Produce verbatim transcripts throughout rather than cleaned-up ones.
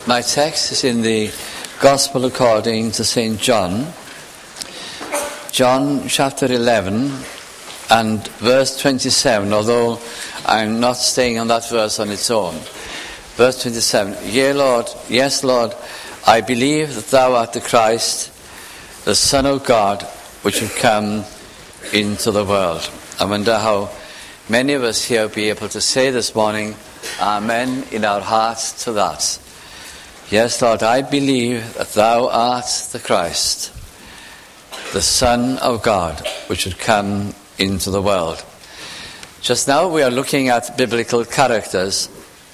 My text is in the Gospel according to Saint John, John chapter eleven and verse twenty-seven, although I'm not staying on that verse on its own. Verse twenty-seven, Yea, Lord, yes, Lord, I believe that thou art the Christ, the Son of God, which would come into the world. I wonder how many of us here will be able to say this morning, Amen, in our hearts to that. Yes, Lord, I believe that thou art the Christ, the Son of God, which would come into the world. Just now we are looking at biblical characters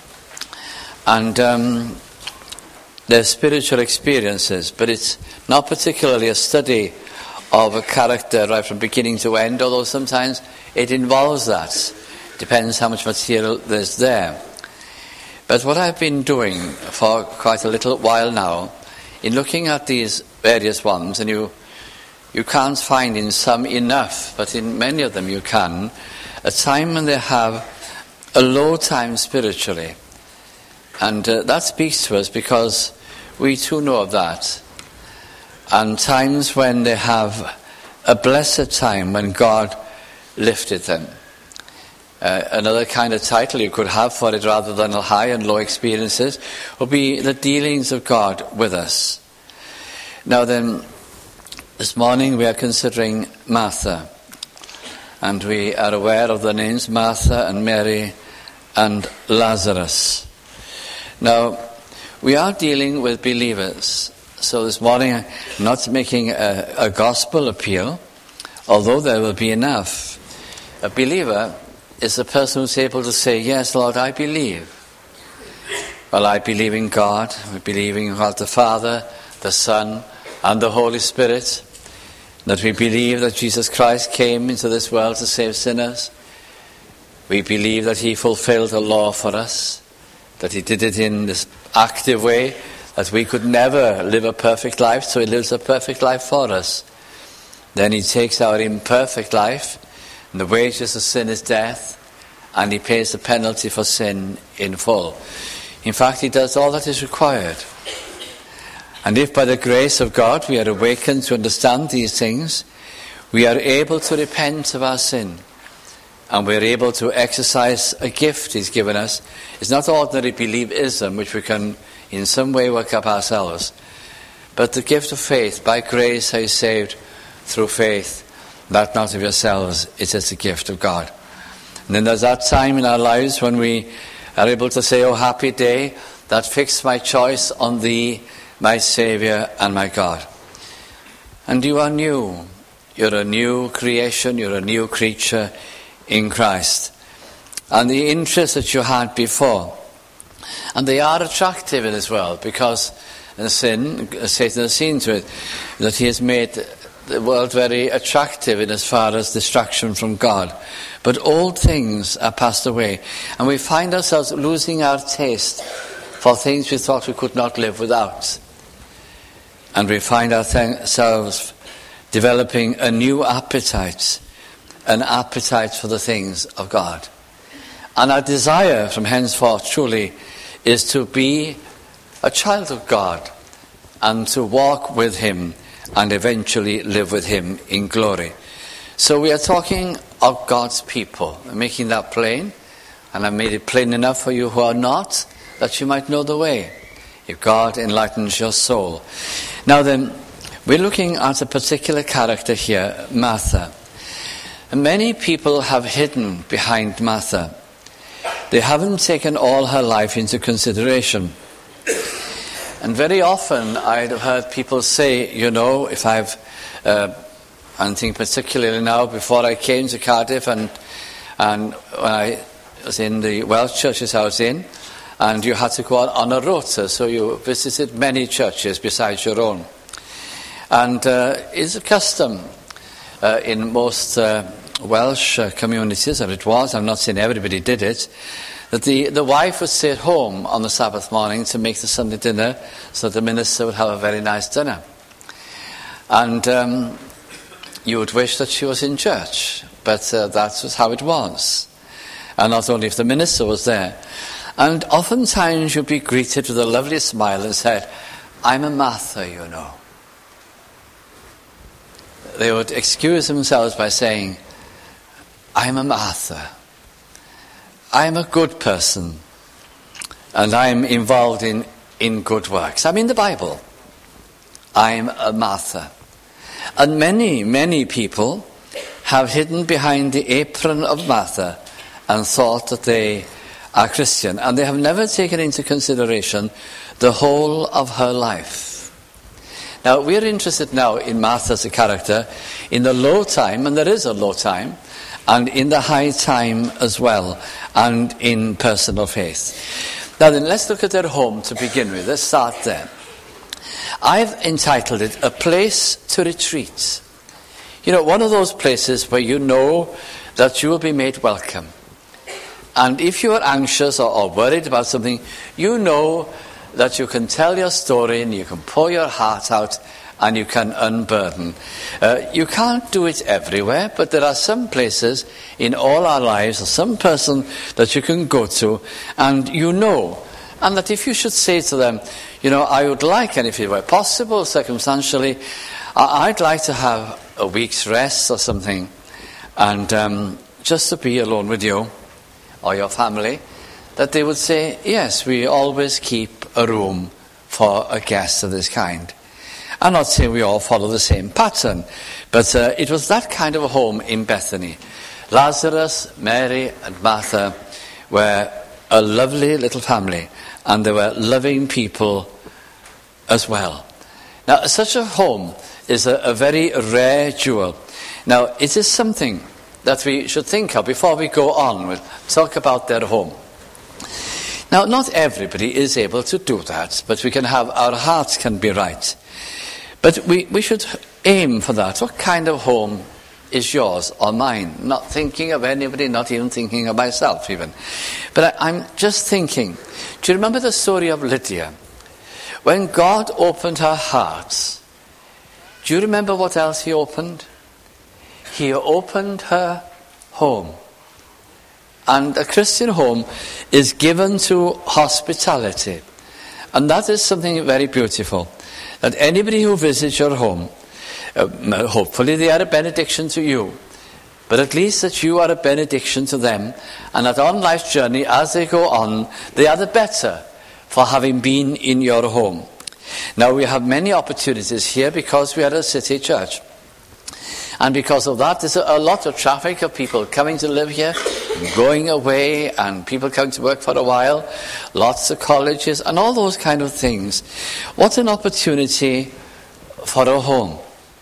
and um, their spiritual experiences, but it's not particularly a study of a character right from beginning to end, although sometimes it involves that. Depends how much material there's there. But what I've been doing for quite a little while now, in looking at these various ones, and you you can't find in some enough, but in many of them you can, a time when they have a low time spiritually. And uh, that speaks to us because we too know of that. And times when they have a blessed time when God lifted them. Uh, another kind of title you could have for it, rather than high and low experiences, would be the dealings of God with us. Now then, this morning we are considering Martha, and we are aware of the names Martha and Mary and Lazarus. Now, we are dealing with believers, so this morning I'm not making a, a gospel appeal, although there will be enough. A believer is a person who's able to say, yes, Lord, I believe. Well, I believe in God. We believe in God the Father, the Son, and the Holy Spirit. That we believe that Jesus Christ came into this world to save sinners. We believe that he fulfilled the law for us. That he did it in this active way, that we could never live a perfect life, so he lives a perfect life for us. Then he takes our imperfect life, and the wages of sin is death, and he pays the penalty for sin in full. In fact, he does all that is required. And if by the grace of God we are awakened to understand these things, we are able to repent of our sin, and we are able to exercise a gift he's given us. It's not ordinary believism, which we can in some way work up ourselves, but the gift of faith. By grace are you saved through faith, that not of yourselves, it is the gift of God. And then there's that time in our lives when we are able to say, oh, happy day, that fixed my choice on thee, my Saviour and my God. And you are new. You're a new creation, you're a new creature in Christ. And the interests that you had before, and they are attractive in this world, because in sin, Satan has seen to it that he has made the world very attractive in as far as distraction from God. But old things are passed away, and we find ourselves losing our taste for things we thought we could not live without. And we find ourselves developing a new appetite, an appetite for the things of God. And our desire from henceforth truly is to be a child of God and to walk with him and eventually live with him in glory. So we are talking of God's people. I'm making that plain, and I made it plain enough for you who are not, that you might know the way, if God enlightens your soul. Now then, we're looking at a particular character here, Martha. And many people have hidden behind Martha. They haven't taken all her life into consideration. And very often I'd have heard people say, you know, if I've, uh, I think particularly now, before I came to Cardiff and and when I was in the Welsh churches I was in, and you had to go on, on a rota, so you visited many churches besides your own. And uh, it's a custom uh, in most uh, Welsh uh, communities, or it was, I'm not saying everybody did it, that the, the wife would stay at home on the Sabbath morning to make the Sunday dinner, so the minister would have a very nice dinner. And um, you would wish that she was in church, but uh, that was how it was. And not only if the minister was there. And oftentimes you'll be greeted with a lovely smile and said, I'm a Martha, you know. They would excuse themselves by saying, I'm a Martha. I'm a good person. And I'm involved in, in good works. I'm in the Bible. I'm a Martha. And many, many people have hidden behind the apron of Martha and thought that they are Christian. And they have never taken into consideration the whole of her life. Now, we're interested now in Martha as a character in the low time, and there is a low time, and in the high time as well, and in personal faith. Now then, let's look at their home to begin with. Let's start there. I've entitled it, A Place to Retreat. You know, one of those places where you know that you will be made welcome. And if you are anxious or, or worried about something, you know that you can tell your story and you can pour your heart out and you can unburden. Uh, you can't do it everywhere, but there are some places in all our lives, or some person that you can go to and you know. And that if you should say to them, you know, I would like, and if it were possible, circumstantially, I'd like to have a week's rest or something, and um, just to be alone with you or your family, that they would say, yes, we always keep a room for a guest of this kind. I'm not saying we all follow the same pattern, but uh, it was that kind of a home in Bethany. Lazarus, Mary, and Martha were a lovely little family, and they were loving people as well. Now, such a home is a, a very rare jewel. Now, it is something that we should think of before we go on. We'll talk about their home. Now, not everybody is able to do that, but we can have, our hearts can be right. But we, we should aim for that. What kind of home is yours or mine? Not thinking of anybody, not even thinking of myself even. But I, I'm just thinking, do you remember the story of Lydia? When God opened her heart, do you remember what else he opened? He opened her home. And a Christian home is given to hospitality. And that is something very beautiful. That anybody who visits your home, uh, hopefully they are a benediction to you. But at least that you are a benediction to them. And that on life's journey, as they go on, they are the better for having been in your home. Now, we have many opportunities here because we are a city church. And because of that, there's a, a lot of traffic of people coming to live here, going away, and people coming to work for a while, lots of colleges, and all those kind of things. What an opportunity for a home.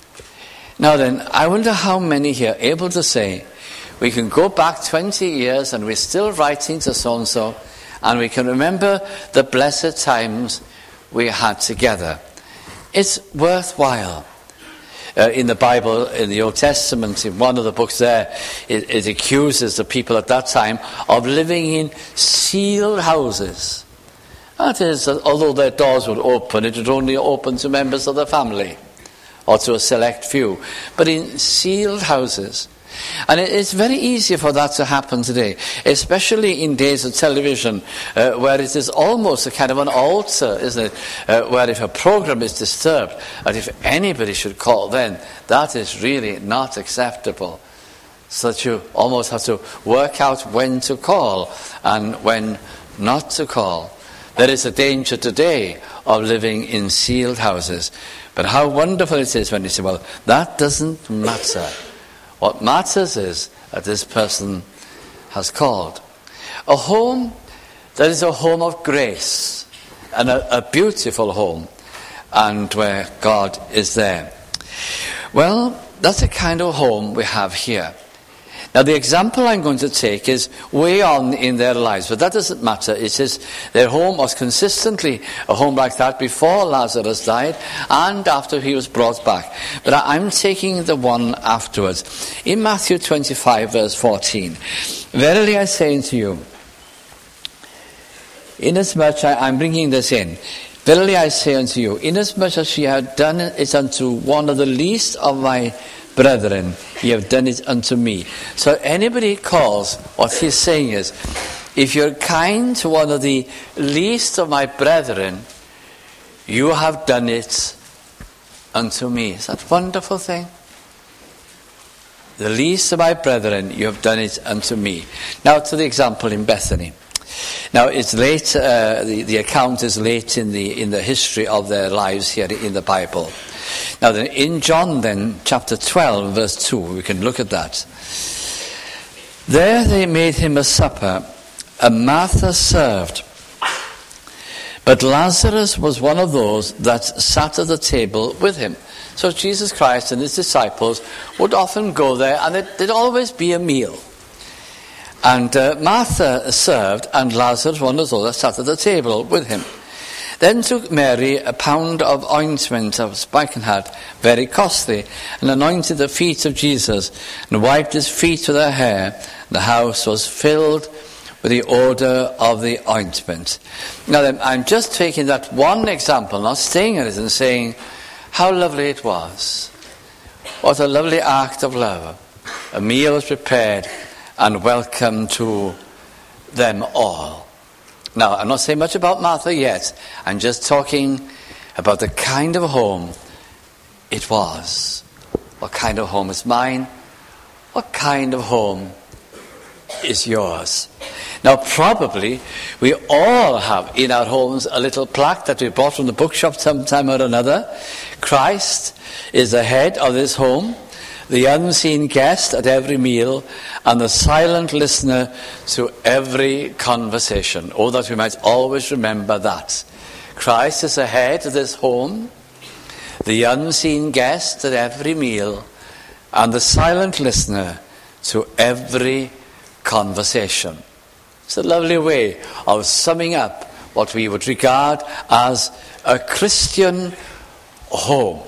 Now then, I wonder how many here are able to say, we can go back twenty years and we're still writing to so-and-so, and we can remember the blessed times we had together. It's worthwhile. Uh, in the Bible, in the Old Testament, in one of the books there, it, it accuses the people at that time of living in sealed houses. That is, although their doors would open, it would only open to members of the family or to a select few. But in sealed houses. And it's very easy for that to happen today, especially in days of television, uh, where it is almost a kind of an altar, isn't it? Uh, where if a program is disturbed, and if anybody should call, then that is really not acceptable. So that you almost have to work out when to call and when not to call. There is a danger today of living in sealed houses. But how wonderful it is when you say, well, that doesn't matter. What matters is that this person has called. A home that is a home of grace, and a, a beautiful home, and where God is there. Well, that's the kind of home we have here. Now, the example I'm going to take is way on in their lives, but that doesn't matter. It says their home was consistently a home like that before Lazarus died and after he was brought back. But I'm taking the one afterwards. In Matthew twenty-five, verse fourteen, verily I say unto you, inasmuch I, I'm bringing this in, verily I say unto you, inasmuch as ye have done it unto one of the least of my brethren, ye have done it unto me. So anybody calls, what he's saying is, if you're kind to one of the least of my brethren, you have done it unto me. Is that a wonderful thing? The least of my brethren, you have done it unto me. Now to the example in Bethany. Now it's late, uh, the, the account is late in the in the history of their lives here in the Bible. Now then, in John then, chapter twelve, verse two, we can look at that. There they made him a supper, and Martha served. But Lazarus was one of those that sat at the table with him. So Jesus Christ and his disciples would often go there, and it, there'd always be a meal. And uh, Martha served, and Lazarus, one of those that sat at the table with him. Then took Mary a pound of ointment of spikenard, very costly, and anointed the feet of Jesus, and wiped his feet with her hair. The house was filled with the odour of the ointment. Now then, I'm just taking that one example, not staying at it and saying how lovely it was. What a lovely act of love. A meal was prepared and welcome to them all. Now, I'm not saying much about Martha yet. I'm just talking about the kind of home it was. What kind of home is mine? What kind of home is yours? Now, probably we all have in our homes a little plaque that we bought from the bookshop sometime or another. Christ is the head of this home, the unseen guest at every meal, and the silent listener to every conversation. Oh, that we might always remember that. Christ is the head of this home, the unseen guest at every meal, and the silent listener to every conversation. It's a lovely way of summing up what we would regard as a Christian home.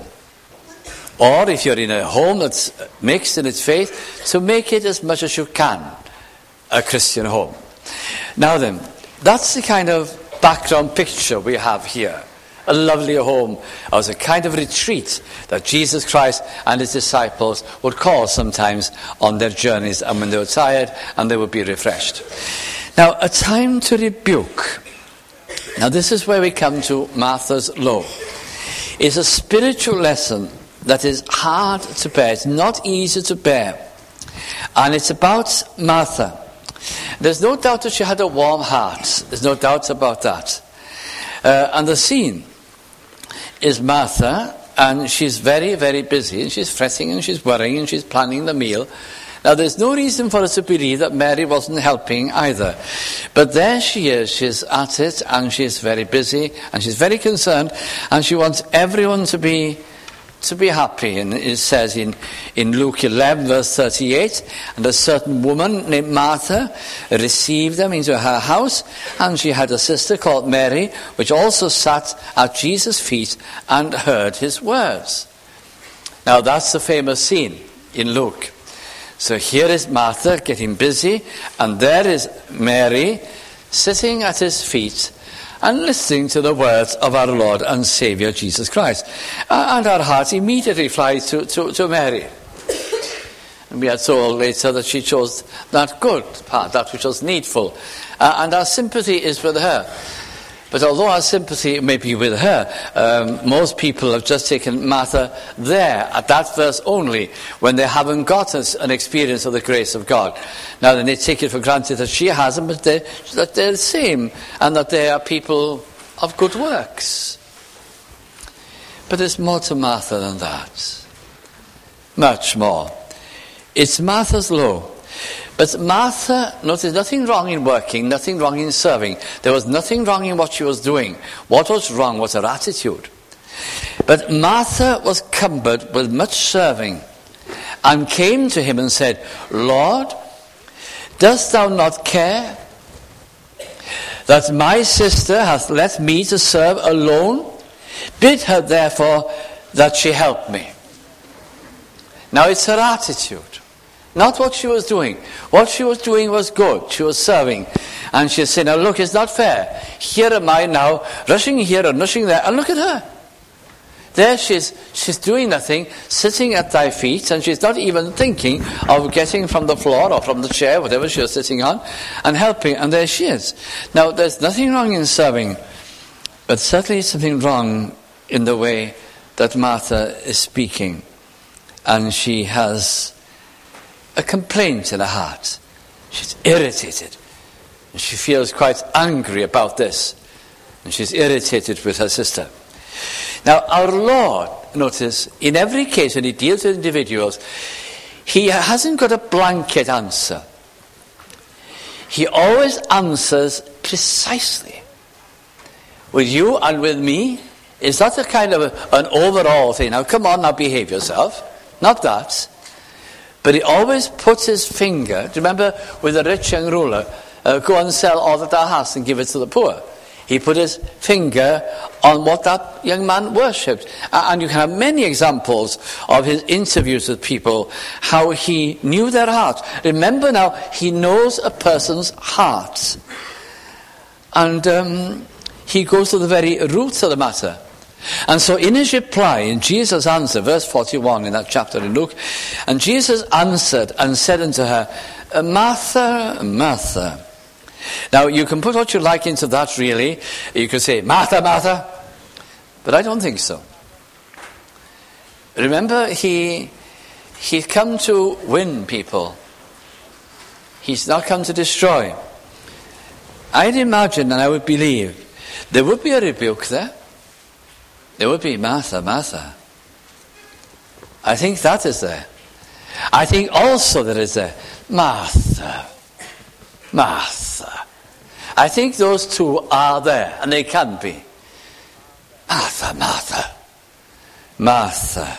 Or if you're in a home that's mixed in its faith, to make it as much as you can a Christian home. Now then, that's the kind of background picture we have here. A lovely home as a kind of retreat that Jesus Christ and his disciples would call sometimes on their journeys, and when they were tired and they would be refreshed. Now, a time to rebuke. Now this is where we come to Martha's Law. It's a spiritual lesson that is hard to bear. It's not easy to bear. And it's about Martha. There's no doubt that she had a warm heart. There's no doubt about that. Uh, and the scene is Martha, and she's very, very busy, and she's fretting, and she's worrying, and she's planning the meal. Now, there's no reason for us to believe that Mary wasn't helping either. But there she is, she's at it, and she's very busy, and she's very concerned, and she wants everyone to be to be happy. And it says in, in Luke eleven, verse thirty-eight, and a certain woman named Martha received them into her house, and she had a sister called Mary, which also sat at Jesus' feet and heard his words. Now, that's the famous scene in Luke. So here is Martha getting busy, and there is Mary sitting at his feet and listening to the words of our Lord and Saviour Jesus Christ. Uh, and our heart immediately flies to, to, to Mary. And we are told later that she chose that good part, that which was needful. Uh, and our sympathy is with her. But although our sympathy may be with her, um, most people have just taken Martha there, at that verse only, when they haven't got an experience of the grace of God. Now then, they take it for granted that she hasn't, but they, that they're the same, and that they are people of good works. But there's more to Martha than that. Much more. It's Martha's law. But Martha, notice, nothing wrong in working, nothing wrong in serving. There was nothing wrong in what she was doing. What was wrong was her attitude. But Martha was cumbered with much serving, and came to him and said, Lord, dost thou not care that my sister hath left me to serve alone? Bid her therefore that she help me. Now it's her attitude. Not what she was doing. What she was doing was good. She was serving. And she said, now look, it's not fair. Here am I now, rushing here and rushing there. And look at her. There she's, she's doing nothing, sitting at thy feet, and she's not even thinking of getting from the floor or from the chair, whatever she was sitting on, and helping, and there she is. Now, there's nothing wrong in serving, but certainly something wrong in the way that Martha is speaking. And she has a complaint in her heart. She's irritated. And she feels quite angry about this. And she's irritated with her sister. Now, our Lord, notice, in every case when he deals with individuals, he hasn't got a blanket answer. He always answers precisely. With you and with me, it's not a kind of a, an overall thing. Now, come on, now behave yourself. Not that. But he always puts his finger, do you remember with the rich young ruler, uh, go and sell all that thou hast and give it to the poor. He put his finger on what that young man worshipped. And you can have many examples of his interviews with people, how he knew their heart. Remember now, he knows a person's heart. And um, he goes to the very roots of the matter. And so in his reply, in Jesus' answer, verse forty-one in that chapter in Luke, and Jesus answered and said unto her, Martha, Martha. Now, you can put what you like into that, really. You could say, Martha, Martha. But I don't think so. Remember, he he's come to win people. He's not come to destroy. I'd imagine, and I would believe, there would be a rebuke there. There would be, Martha, Martha. I think that is there. I think also there is there, Martha, Martha. I think those two are there, and they can be. Martha, Martha, Martha,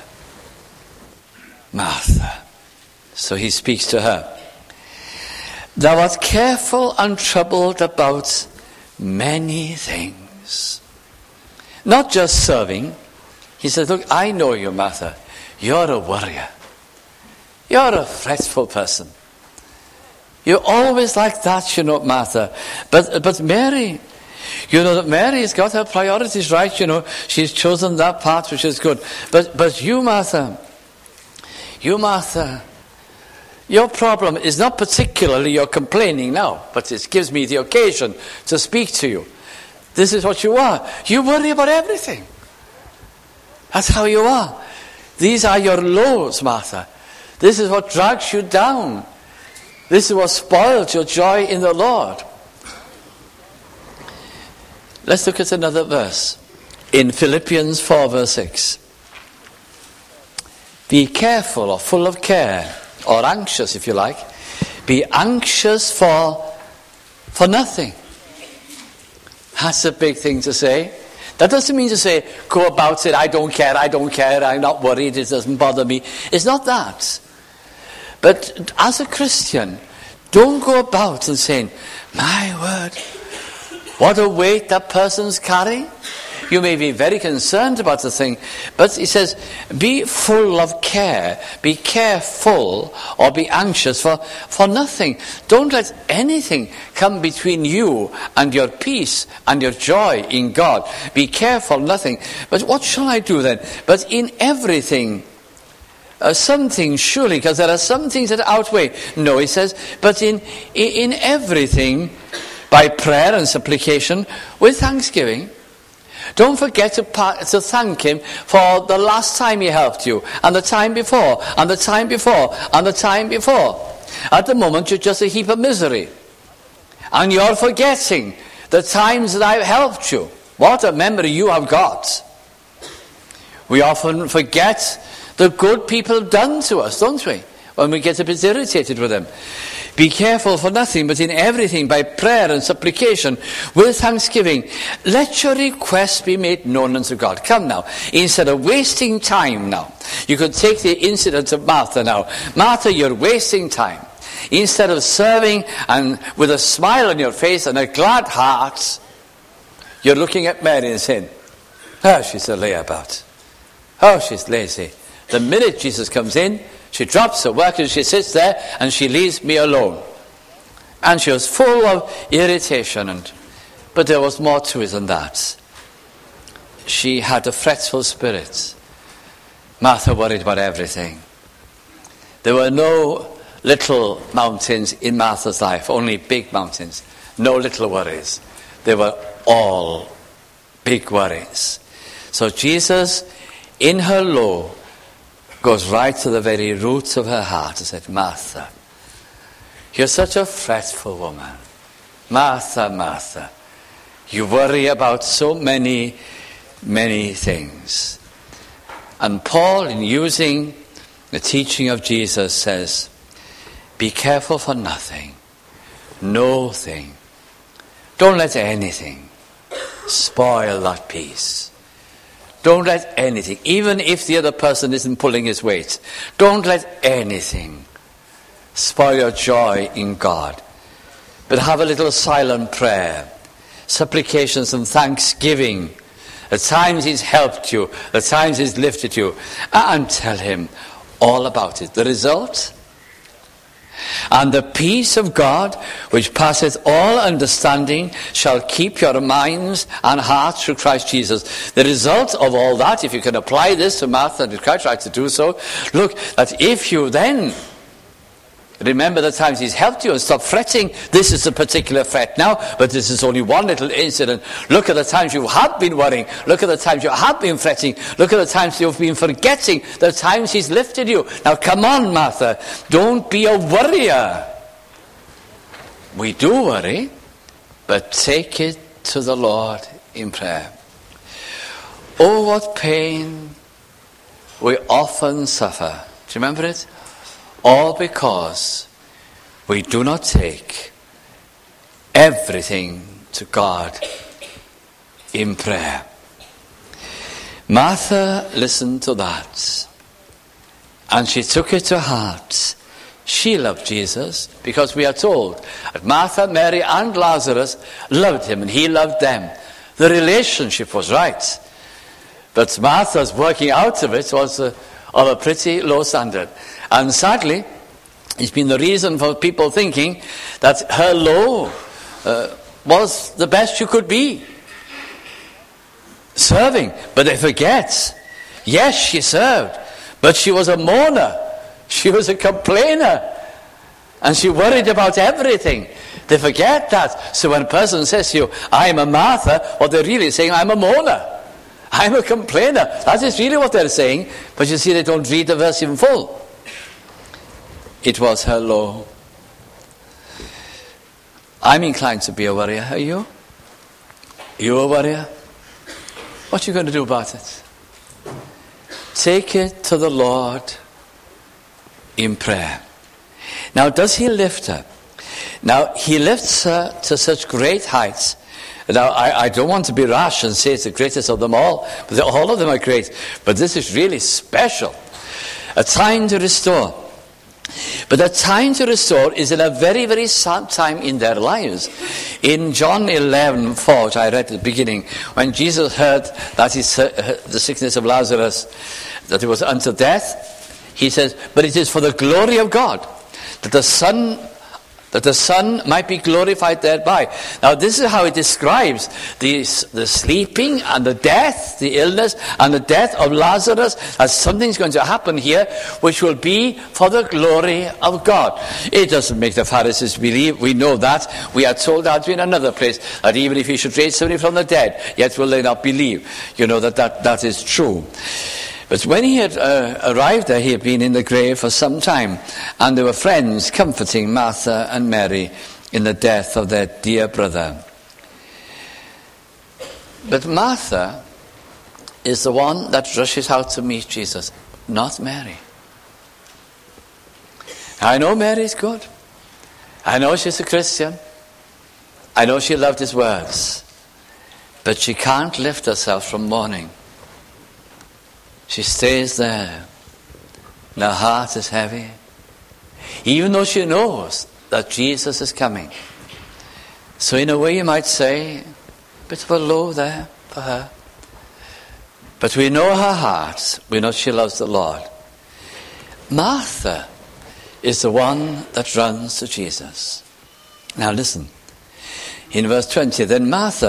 Martha. So he speaks to her. Thou art careful and troubled about many things. Not just serving. He says, look, I know you, Martha. You're a worrier. You're a fretful person. You're always like that, you know, Martha. But but Mary, you know that Mary's got her priorities right, you know. She's chosen that path which is good. But but you, Martha, you, Martha, your problem is not particularly your complaining now, but it gives me the occasion to speak to you. This is what you are. You worry about everything. That's how you are. These are your lows, Martha. This is what drags you down. This is what spoils your joy in the Lord. Let's look at another verse. In Philippians four verse six. Be careful, or full of care, or anxious if you like. Be anxious for, for nothing. That's a big thing to say. That doesn't mean to say, go about it, I don't care, I don't care, I'm not worried, it doesn't bother me. It's not that. But as a Christian, don't go about and saying, my word, what a weight that person's carrying. You may be very concerned about the thing, but he says, be full of care, be careful, or be anxious for, for nothing. Don't let anything come between you and your peace and your joy in God. Be careful, nothing. But what shall I do then? But in everything, uh, some things surely, because there are some things that outweigh. No, he says, but in, in everything, by prayer and supplication, with thanksgiving. Don't forget to, to thank him for the last time he helped you, and the time before, and the time before, and the time before. At the moment, you're just a heap of misery. And you're forgetting the times that I've helped you. What a memory you have got. We often forget the good people have done to us, don't we? When we get a bit irritated with them. Be careful for nothing, but in everything, by prayer and supplication, with thanksgiving, let your requests be made known unto God. Come now, instead of wasting time now, you could take the incident of Martha now. Martha, you're wasting time. Instead of serving and with a smile on your face and a glad heart, you're looking at Mary and saying, oh, she's a layabout. Oh, she's lazy. The minute Jesus comes in, she drops her work and she sits there and she leaves me alone. And she was full of irritation. And, but there was more to it than that. she had a fretful spirit. Martha worried about everything. There were no little mountains in Martha's life, only big mountains. No little worries. They were all big worries. So Jesus, in her low, goes right to the very roots of her heart and said, Martha, you're such a fretful woman. Martha, Martha, you worry about so many, many things. And Paul, in using the teaching of Jesus, says, be careful for nothing, no thing. Don't let anything spoil that peace. Don't let anything, even if the other person isn't pulling his weight, don't let anything spoil your joy in God. But have a little silent prayer, supplications and thanksgiving. At times he's helped you, at times he's lifted you, and tell him all about it. The result? And the peace of God, which passeth all understanding, shall keep your minds and hearts through Christ Jesus. The result of all that, if you can apply this to Martha, and it's quite right to do so, look, that if you then remember the times he's helped you and stop fretting, this is a particular fret now, but this is only one little incident. Look at the times you have been worrying. Look at the times you have been fretting. Look at the times you've been forgetting the times he's lifted you. Now come on, Martha, don't be a worrier. We do worry, but take it to the Lord in prayer. Oh, what pain we often suffer. Do you remember it? All because we do not take everything to God in prayer. Martha listened to that, and she took it to heart. She loved Jesus, because we are told that Martha, Mary and Lazarus loved him and he loved them. The relationship was right. But Martha's working out of it was a, of a pretty low standard. And sadly, it's been the reason for people thinking that her low uh, was the best you could be. Serving. But they forget. Yes, she served. But she was a mourner. She was a complainer. And she worried about everything. They forget that. So when a person says to you, I'm a Martha, what they're really saying, I'm a mourner. I'm a complainer. That is really what they're saying. But you see, they don't read the verse in full. It was her low. I'm inclined to be a worrier. Are you? You a worrier? What are you going to do about it? Take it to the Lord in prayer. Now, does he lift her? Now, he lifts her to such great heights. Now, I, I don't want to be rash and say it's the greatest of them all, but all of them are great. But this is really special. A time to restore. But a time to restore is in a very, very sad time in their lives. In John eleven four, which I read at the beginning, when Jesus heard that his, uh, the sickness of Lazarus, that it was unto death, he says, but it is for the glory of God, that the Son that the Son might be glorified thereby. Now this is how it describes the, the sleeping and the death, the illness and the death of Lazarus, as something's going to happen here which will be for the glory of God. It doesn't make the Pharisees believe, we know that. We are told that in another place, that even if he should raise somebody from the dead, yet will they not believe. You know that that, that is true. But when he had uh, arrived there, he had been in the grave for some time, and there were friends comforting Martha and Mary in the death of their dear brother. But Martha is the one that rushes out to meet Jesus, not Mary. I know Mary is good. I know she's a Christian. I know she loved his words. But she can't lift herself from mourning. She stays there, and her heart is heavy, even though she knows that Jesus is coming. So in a way you might say, a bit of a low there for her. But we know her heart, we know she loves the Lord. Martha is the one that runs to Jesus. Now listen, in verse twenty, then Martha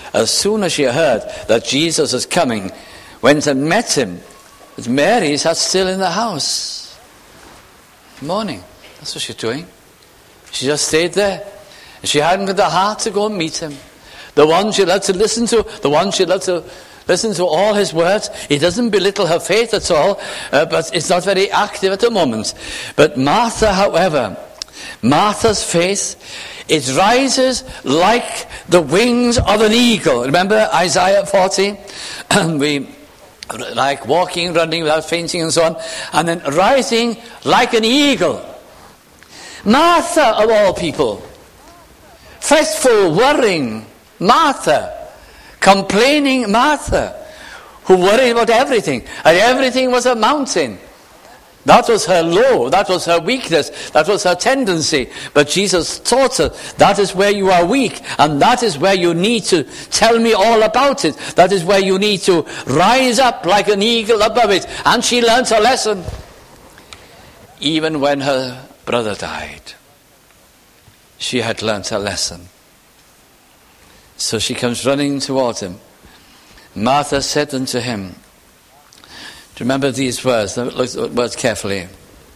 as soon as she heard that Jesus was coming, went and met him. But Mary sat still in the house. Morning. That's what she's doing. She just stayed there. She hadn't got the heart to go and meet him. The one she loved to listen to, the one she loved to listen to all his words. It doesn't belittle her faith at all, uh, but it's not very active at the moment. But Martha, however, Martha's faith, it rises like the wings of an eagle. Remember Isaiah forty? We like walking, running without fainting and so on, and then rising like an eagle. Martha, of all people, fretful, worrying Martha, complaining Martha, who worried about everything, and everything was a mountain. That was her low, that was her weakness, that was her tendency. But Jesus taught her, that is where you are weak, and that is where you need to tell me all about it. That is where you need to rise up like an eagle above it. And she learnt her lesson. Even when her brother died, she had learnt her lesson. So she comes running towards him. Martha said unto him, remember these words, look at the words carefully.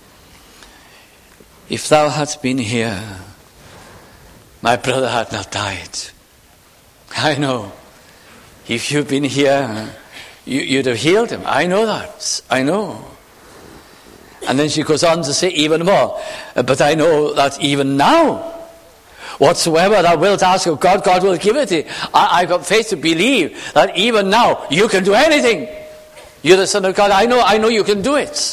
If thou hadst been here, my brother had not died. I know. If you'd been here, you, you'd have healed him. I know that. I know. And then she goes on to say even more. But I know that even now, whatsoever thou wilt ask of God, God will give it thee. I, I've got faith to believe that even now you can do anything. You're the Son of God. I know, I know you can do it.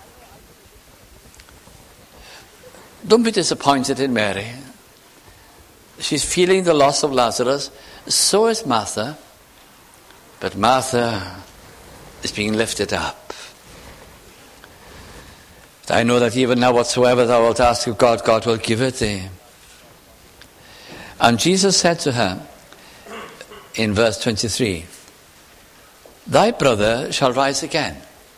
Don't be disappointed in Mary. She's feeling the loss of Lazarus. So is Martha. But Martha is being lifted up. But I know that even now whatsoever thou wilt ask of God, God will give it thee. And Jesus said to her in verse twenty-three, thy brother shall rise again.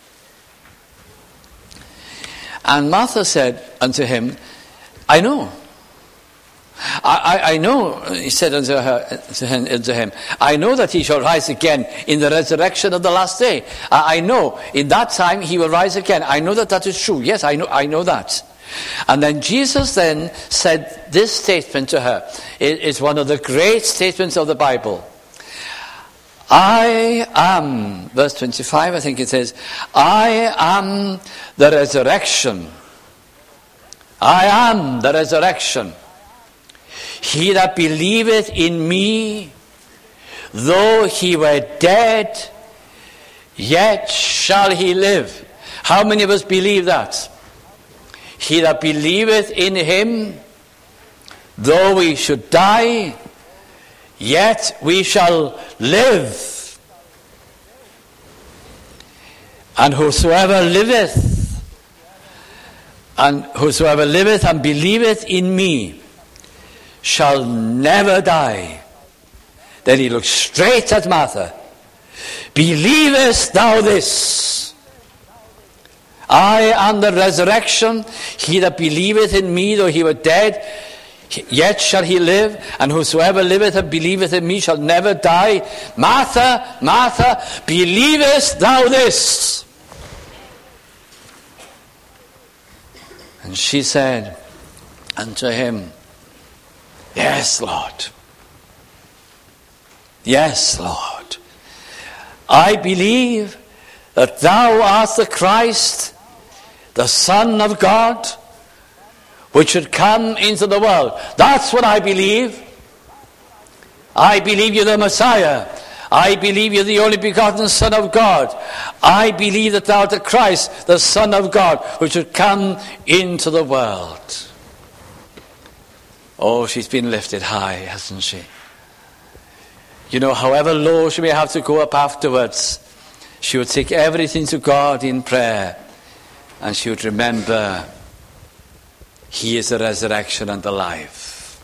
And Martha said unto him, I know. I, I, I know, he said unto her, to him, unto him, I know that he shall rise again in the resurrection of the last day. I, I know, in that time he will rise again. I know that that is true. Yes, I know, I know that. And then Jesus then said this statement to her. It is one of the great statements of the Bible. I am, verse twenty-five, I think it says, I am the resurrection. I am the resurrection. He that believeth in me, though he were dead, yet shall he live. How many of us believe that? He that believeth in him, though we should die, yet we shall live. And whosoever liveth, and whosoever liveth and believeth in me, shall never die. Then he looked straight at Martha. Believest thou this? I am the resurrection. He that believeth in me, though he were dead, yet shall he live, and whosoever liveth and believeth in me shall never die. Martha, Martha, believest thou this? And she said unto him, yes, Lord. Yes, Lord. I believe that thou art the Christ, the Son of God, which should come into the world. That's what I believe. I believe you're the Messiah. I believe you're the only begotten Son of God. I believe that thou art the Christ, the Son of God, which should come into the world. Oh, she's been lifted high, hasn't she? You know, however low she may have to go up afterwards, she would take everything to God in prayer, and she would remember He is the resurrection and the life.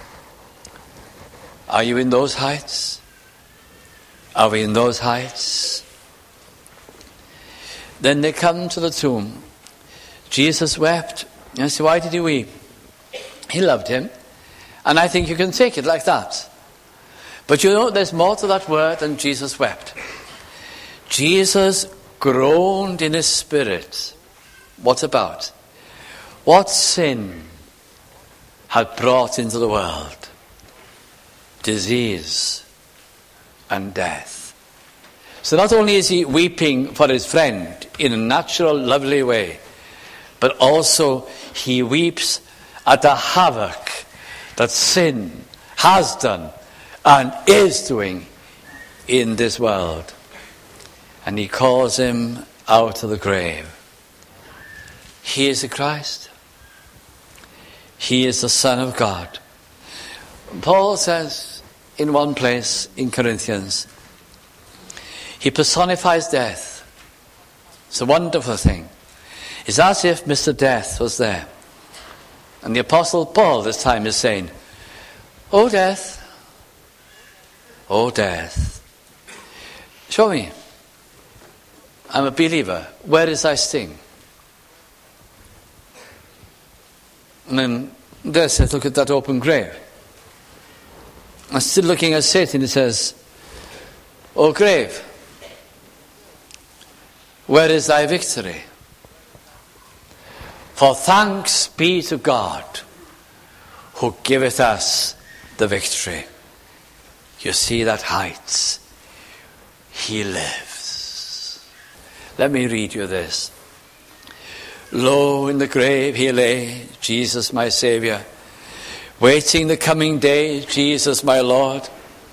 Are you in those heights? Are we in those heights? Then they come to the tomb. Jesus wept. And I say, why did he weep? He loved him. And I think you can take it like that. But you know, there's more to that word than Jesus wept. Jesus groaned in his spirit. What about? What sin had brought into the world? Disease and death. So not only is he weeping for his friend in a natural, lovely way, but also he weeps at the havoc that sin has done and is doing in this world. And he calls him out of the grave. He is the Christ. He is the Son of God. Paul says in one place in Corinthians, he personifies death. It's a wonderful thing. It's as if Mister Death was there. And the Apostle Paul this time is saying, "Oh death, oh death, show me. I'm a believer. Where is thy sting?" And then Death says, "Look at that open grave." And still looking at Satan, he says, "O grave, where is thy victory? For thanks be to God who giveth us the victory." You see that heights. He lives. Let me read you this. "Lo, in the grave he lay, Jesus my Saviour, waiting the coming day, Jesus my Lord.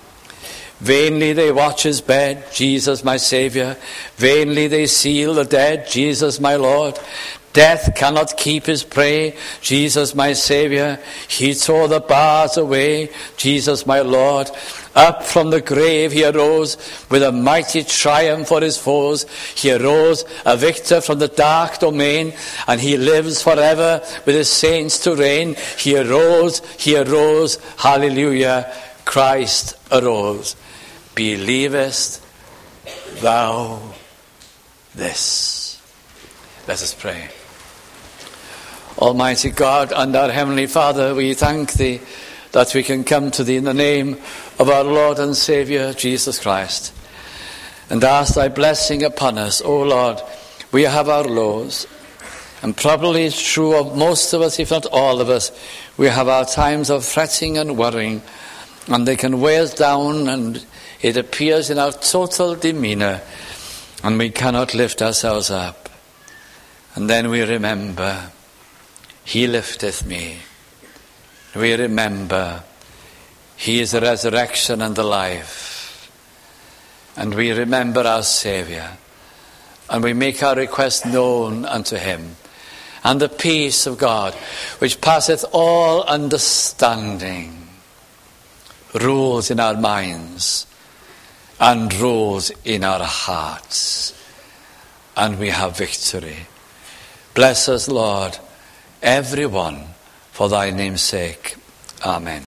Vainly they watch his bed, Jesus my Saviour. Vainly they seal the dead, Jesus my Lord. Death cannot keep his prey, Jesus my Saviour. He tore the bars away, Jesus my Lord. Up from the grave he arose with a mighty triumph for his foes. He arose a victor from the dark domain, and he lives forever with his saints to reign. He arose, he arose, hallelujah, Christ arose. Believest thou this? Let us pray. Almighty God and our Heavenly Father, we thank thee that we can come to thee in the name of our Lord and Saviour, Jesus Christ, and ask thy blessing upon us. O Lord, we have our lows, and probably it's true of most of us, if not all of us, we have our times of fretting and worrying, and they can weigh us down, and it appears in our total demeanour, and we cannot lift ourselves up. And then we remember, he lifteth me. We remember, he is the resurrection and the life. And we remember our Saviour, and we make our request known unto him. And the peace of God, which passeth all understanding, rules in our minds and rules in our hearts, and we have victory. Bless us, Lord, every one, for thy name's sake. Amen.